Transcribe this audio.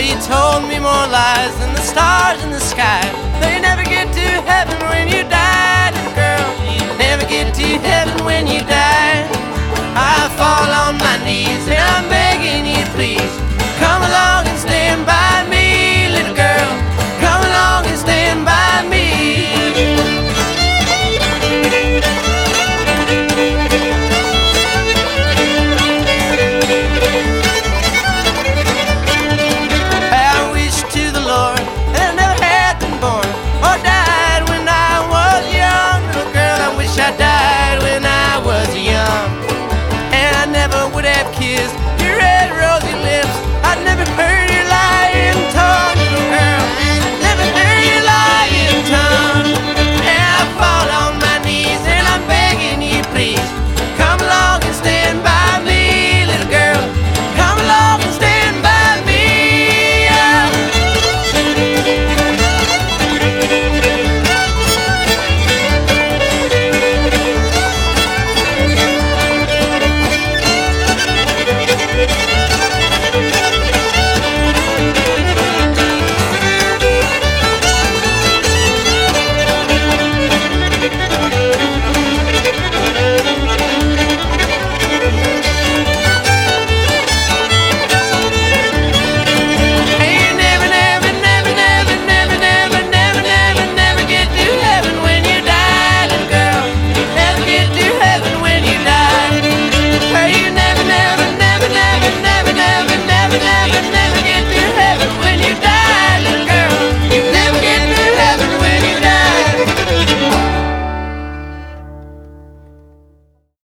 you told me more lies than the stars in the sky. But you never get to heaven when you die, little girl. You never get to heaven when you die.